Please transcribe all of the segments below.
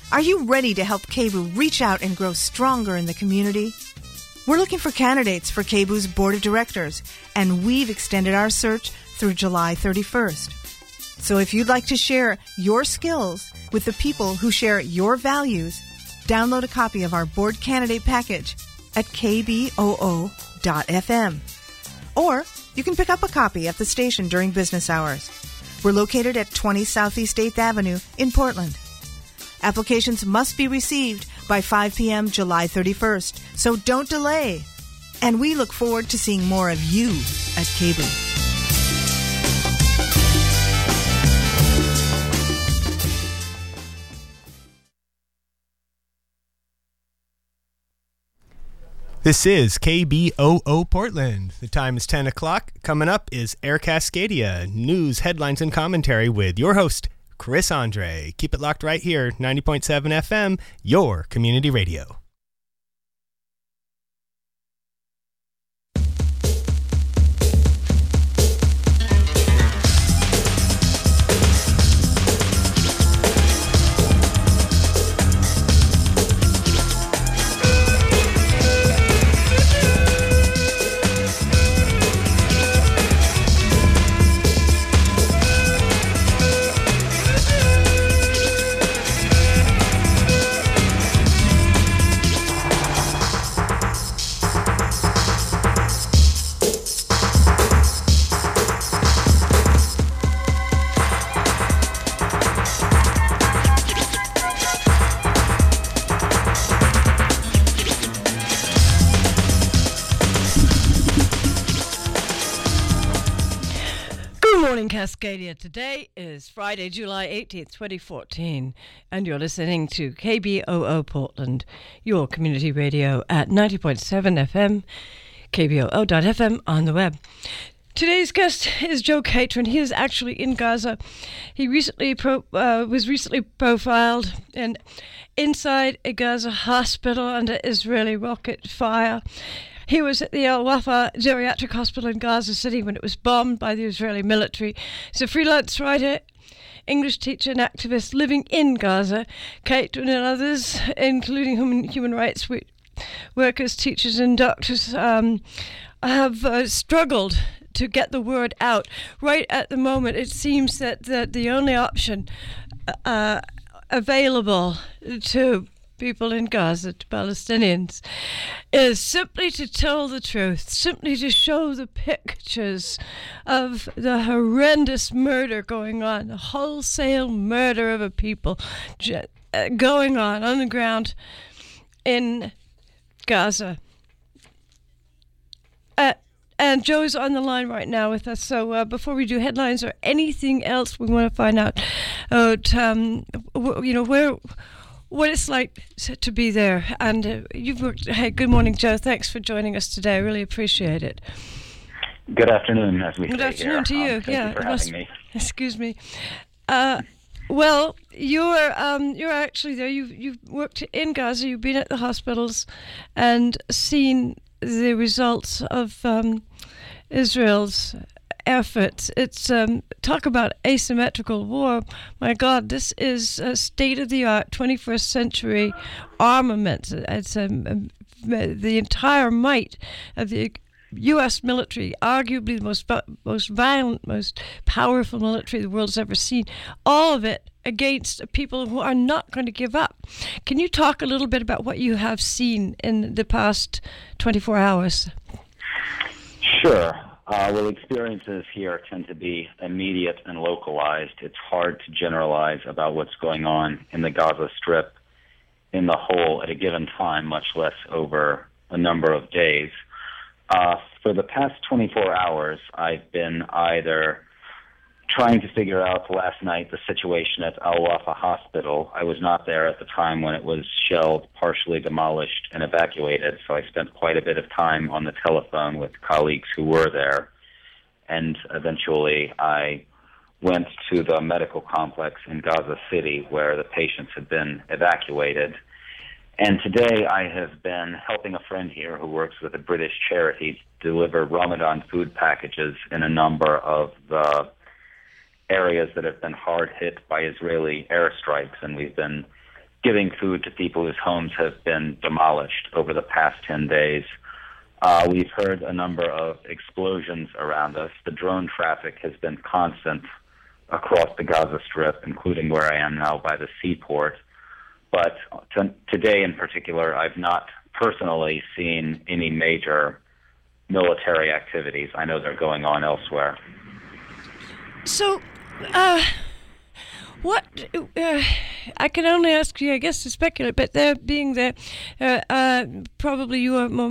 Are you ready to help KBOO reach out and grow stronger in the community? We're looking for candidates for KBOO's Board of Directors, and we've extended our search through July 31st. So if you'd like to share your skills with the people who share your values, download a copy of our board candidate package at kboo.fm. Or you can pick up a copy at the station during business hours. We're located at 20 Southeast 8th Avenue in Portland. Applications must be received by 5 p.m. July 31st, so don't delay. And we look forward to seeing more of you at KBOO. This is KBOO Portland. The time is 10 o'clock. Coming up is Air Cascadia, news, headlines, and commentary with your host, Chris Andre. Keep it locked right here, 90.7 FM, your community radio. Cascadia. Today is Friday, July 18th, 2014, and you're listening to KBOO Portland, your community radio at 90.7 FM, kboo.fm on the web. Today's guest is Joe Catron. He is actually in Gaza. He recently was recently profiled and inside a Gaza hospital under Israeli rocket fire. He was at the Al-Wafa Geriatric Hospital in Gaza City when it was bombed by the Israeli military. He's a freelance writer, English teacher and activist living in Gaza. Catron and others, including human rights workers, teachers and doctors, have struggled to get the word out. Right at the moment, it seems that the only option available to people in Gaza, to Palestinians, is simply to tell the truth, simply to show the pictures of the horrendous murder going on, the wholesale murder of a people going on the ground in Gaza. And Joe's on the line right now with us. So before we do headlines or anything else, we want to find out, what it's like to be there. And you've worked. Hey, good morning, Joe. Thanks for joining us today. I really appreciate it. Good afternoon, as we say here. Good afternoon to you. Thank you for having me. Excuse me. Well, you're actually there. You've worked in Gaza. You've been at the hospitals and seen the results of Israel's efforts. It's talk about asymmetrical war. My God, this is a state-of-the-art 21st century armament. It's the entire might of the U.S. military, arguably the most violent, most powerful military the world's ever seen. All of it against people who are not going to give up. Can you talk a little bit about what you have seen in the past 24 hours? Sure. Well, experiences here tend to be immediate and localized. It's hard to generalize about what's going on in the Gaza Strip in the whole at a given time, much less over a number of days. For the past 24 hours, I've been either trying to figure out last night the situation at Al-Wafa Hospital. I was not there at the time when it was shelled, partially demolished, and evacuated, so I spent quite a bit of time on the telephone with colleagues who were there. And eventually I went to the medical complex in Gaza City where the patients had been evacuated. And today I have been helping a friend here who works with a British charity deliver Ramadan food packages in a number of the areas that have been hard hit by Israeli airstrikes. And we've been giving food to people whose homes have been demolished over the past 10 days. We've heard a number of explosions around us. The drone traffic has been constant across the Gaza Strip, including where I am now by the seaport. But today in particular, I've not personally seen any major military activities. I know they're going on elsewhere. So, what I can only ask you, I guess, to speculate. But there being there, probably you are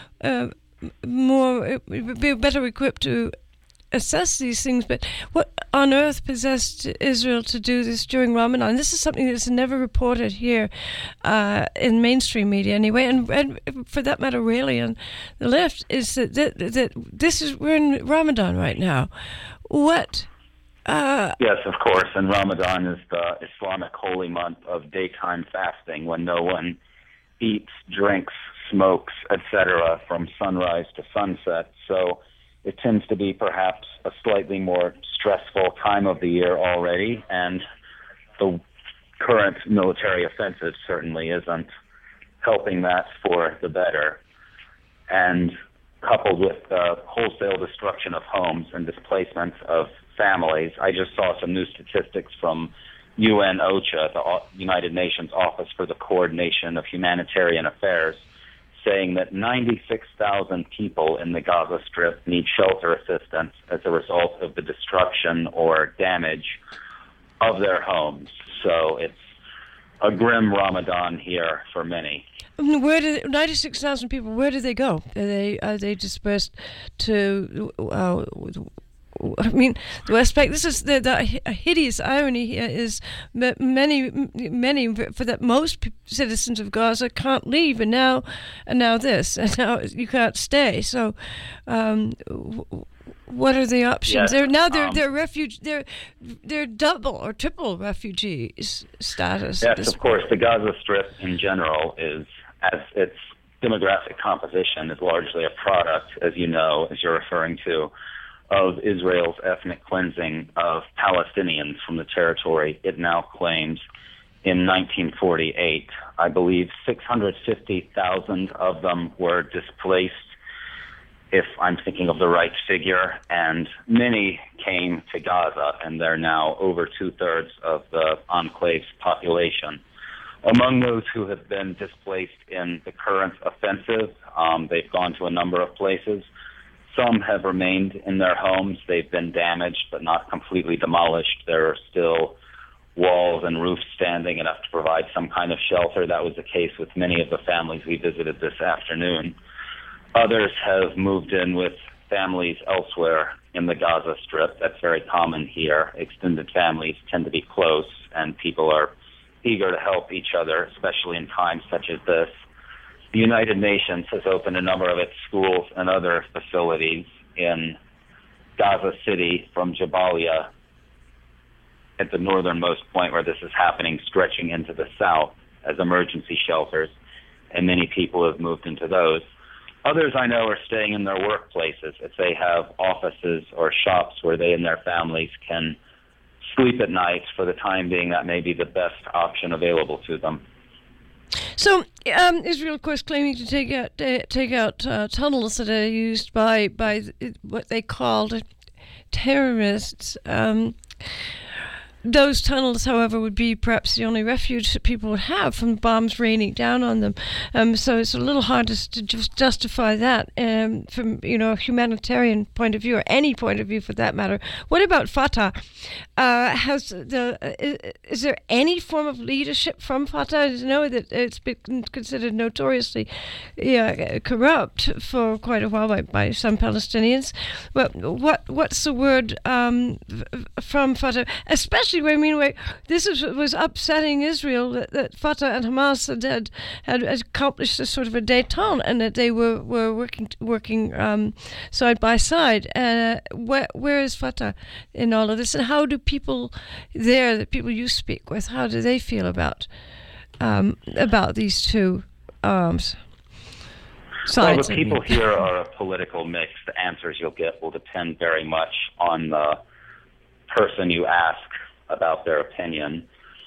more better equipped to assess these things. But what on earth possessed Israel to do this during Ramadan? This is something that's never reported here in mainstream media, anyway, and for that matter, really on the left. Is that this is we're in Ramadan right now? What? Yes, of course, and Ramadan is the Islamic holy month of daytime fasting when no one eats, drinks, smokes, etc. from sunrise to sunset. So it tends to be perhaps a slightly more stressful time of the year already, and the current military offensive certainly isn't helping that for the better. And coupled with the wholesale destruction of homes and displacement of families, I just saw some new statistics from UN OCHA, the United Nations Office for the Coordination of Humanitarian Affairs, saying that 96,000 people in the Gaza Strip need shelter assistance as a result of the destruction or damage of their homes. So it's a grim Ramadan here for many. Where do 96,000 people? Where do they go? Are they dispersed to? I mean, the West Bank. This is the hideous irony here is many for that most citizens of Gaza can't leave, and now this, and now you can't stay. So, what are the options? Yes, they're refuge. They're double or triple refugees status. Yes, of course. The Gaza Strip in general is, as its demographic composition is largely a product, as you know, as you're referring to, of Israel's ethnic cleansing of Palestinians from the territory it now claims in 1948. I believe 650,000 of them were displaced, if I'm thinking of the right figure, and many came to Gaza, and they're now over 2/3 of the enclave's population. Among those who have been displaced in the current offensive, they've gone to a number of places. Some have remained in their homes. They've been damaged but not completely demolished. There are still walls and roofs standing enough to provide some kind of shelter. That was the case with many of the families we visited this afternoon. Others have moved in with families elsewhere in the Gaza Strip. That's very common here. Extended families tend to be close, and people are eager to help each other, especially in times such as this. The United Nations has opened a number of its schools and other facilities in Gaza City from Jabalia at the northernmost point where this is happening, stretching into the south as emergency shelters, and many people have moved into those. Others I know are staying in their workplaces if they have offices or shops where they and their families can sleep at night. For the time being, that may be the best option available to them. So Israel, of course, claiming to take out tunnels that are used by what they called terrorists. Those tunnels, however, would be perhaps the only refuge that people would have from bombs raining down on them. So it's a little hard to just justify that from a humanitarian point of view, or any point of view for that matter. What about Fatah? Is there any form of leadership from Fatah? I know that it's been considered notoriously corrupt for quite a while by some Palestinians. But what's the word from Fatah, especially? This was upsetting Israel that Fatah and Hamas had accomplished a sort of a détente, and that they were working side by side. Where is Fatah in all of this, and how do people there, the people you speak with, how do they feel about these two sides? Well, the people here are a political mix. The answers you'll get will depend very much on the person you ask about their opinion.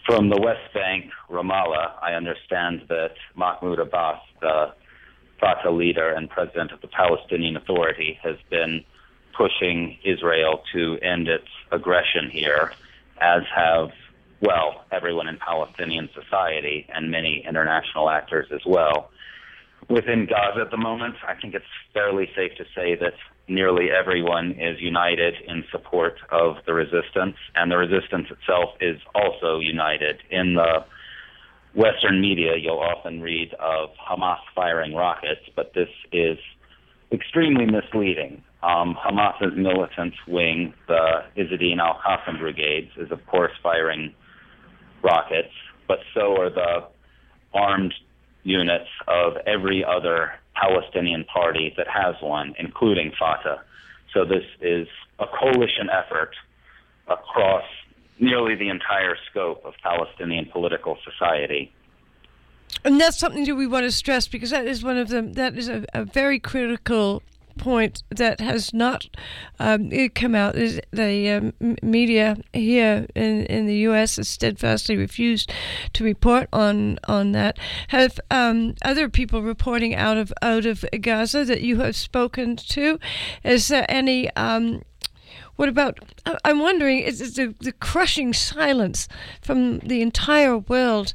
From the West Bank, Ramallah, I understand that Mahmoud Abbas, the Fatah leader and president of the Palestinian Authority, has been pushing Israel to end its aggression here, as have, well, everyone in Palestinian society and many international actors as well. Within Gaza at the moment, I think it's fairly safe to say that nearly everyone is united in support of the resistance, and the resistance itself is also united. In the Western media, you'll often read of Hamas firing rockets, but this is extremely misleading. Hamas's militant wing, the Izzadin al-Qassam brigades, is of course firing rockets, but so are the armed units of every other Palestinian party that has one, including Fatah. So this is a coalition effort across nearly the entire scope of Palestinian political society. And that's something that we want to stress, because that is one of them. That is a very critical point that has not come out. Is the media here in the U.S. has steadfastly refused to report on that. Have other people reporting out of Gaza that you have spoken to? Is there any? What about? I'm wondering, is the crushing silence from the entire world?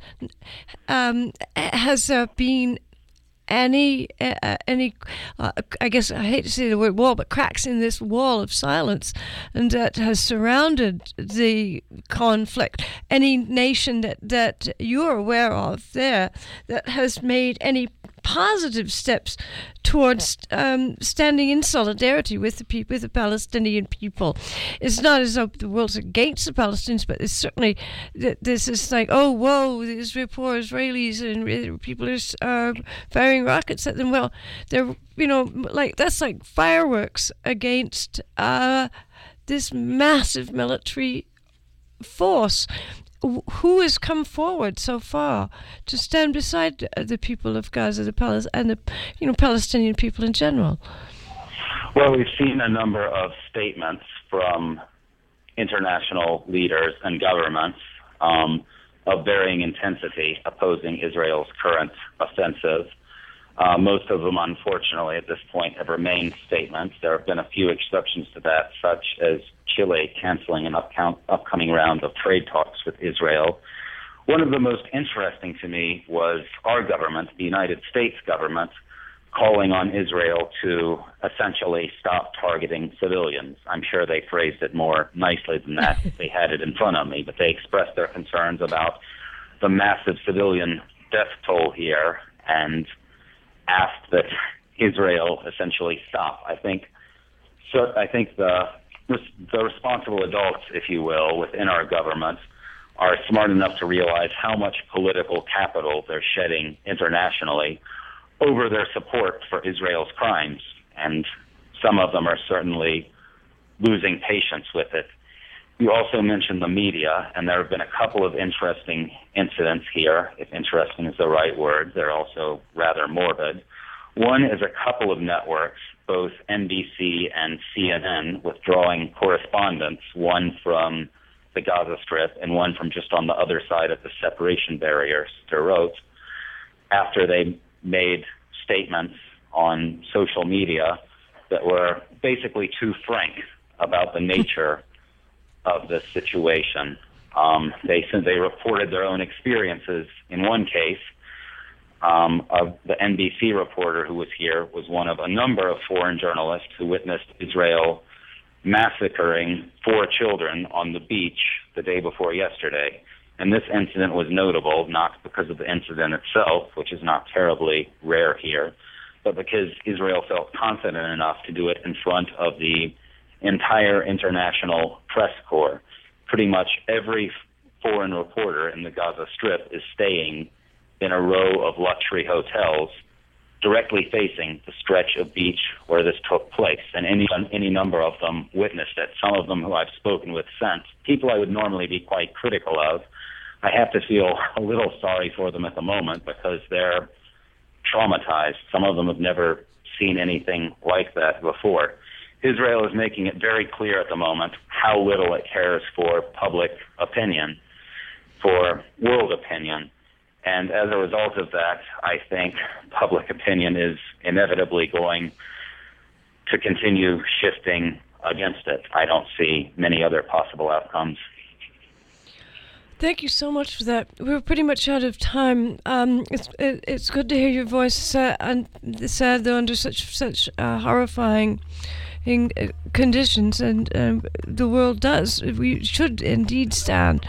Has there been any I guess I hate to say the word wall, but cracks in this wall of silence, and that has surrounded the conflict? Any nation that you're aware of there that has made any positive steps towards standing in solidarity with the people, with the Palestinian people? It's not as though the world's against the Palestinians, but it's certainly this is like, oh, whoa, these poor Israelis and people are firing rockets at them. Well, they're, like, that's like fireworks against this massive military force. Who has come forward so far to stand beside the people of Gaza, and the Palestinian people in general? Well, we've seen a number of statements from international leaders and governments of varying intensity opposing Israel's current offensive. Most of them, unfortunately, at this point have remained statements. There have been a few exceptions to that, such as Chile canceling an upcoming round of trade talks with Israel. One of the most interesting to me was our government, the United States government, calling on Israel to essentially stop targeting civilians. I'm sure they phrased it more nicely than that. They had it in front of me, but they expressed their concerns about the massive civilian death toll here and asked that Israel essentially stop. I think the responsible adults, if you will, within our government are smart enough to realize how much political capital they're shedding internationally over their support for Israel's crimes, and some of them are certainly losing patience with it. You also mentioned the media, and there have been a couple of interesting incidents here. If interesting is the right word, they're also rather morbid. One is a couple of networks, both NBC and CNN, withdrawing correspondents, one from the Gaza Strip and one from just on the other side of the separation barrier, Sderot, after they made statements on social media that were basically too frank about the nature of this situation. They reported their own experiences. In one case, of the NBC reporter who was here was one of a number of foreign journalists who witnessed Israel massacring 4 children on the beach the day before yesterday. And this incident was notable, not because of the incident itself, which is not terribly rare here, but because Israel felt confident enough to do it in front of the entire international press corps. Pretty much every foreign reporter in the Gaza Strip is staying in a row of luxury hotels directly facing the stretch of beach where this took place, and any number of them witnessed it. Some of them who I've spoken with since, people I would normally be quite critical of. I have to feel a little sorry for them at the moment because they're traumatized. Some of them have never seen anything like that before. Israel is making it very clear at the moment how little it cares for public opinion. for world opinion. And as a result of that, I think public opinion is inevitably going to continue shifting against it. I don't see many other possible outcomes. Thank you so much for that. We're pretty much out of time. It's good to hear your voice and sad though under such horrifying conditions, and the world does. We should indeed stand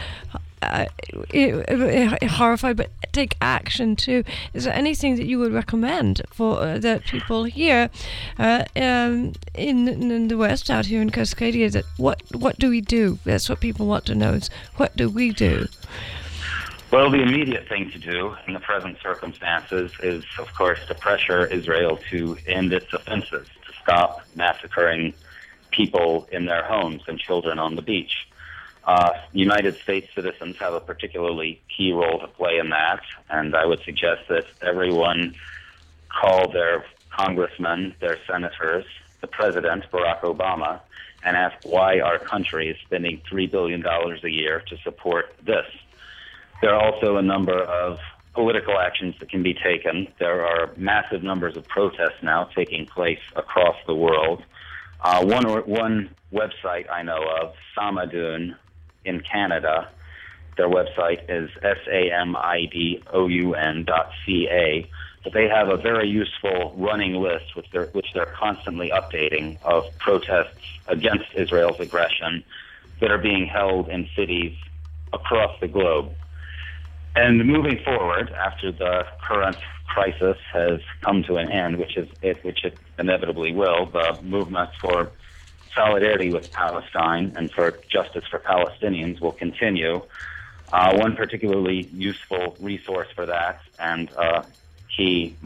horrified, but take action too. Is there anything that you would recommend for that people here in the West, out here in Cascadia, that what do we do? That's what people want to know, is what do we do? Well, the immediate thing to do in the present circumstances is, of course, to pressure Israel to end its offenses, to stop massacring people in their homes and children on the beach. United States citizens have a particularly key role to play in that, and I would suggest that everyone call their congressmen, their senators, the president, Barack Obama, and ask why our country is spending $3 billion a year to support this. There are also a number of political actions that can be taken. There are massive numbers of protests now taking place across the world. One website I know of, Samadoun, in Canada, their website is samidoun.ca, but they have a very useful running list which they're constantly updating of protests against Israel's aggression that are being held in cities across the globe. And moving forward, after the current crisis has come to an end, which it inevitably will, the movement for solidarity with Palestine and for justice for Palestinians will continue. One particularly useful resource for that and key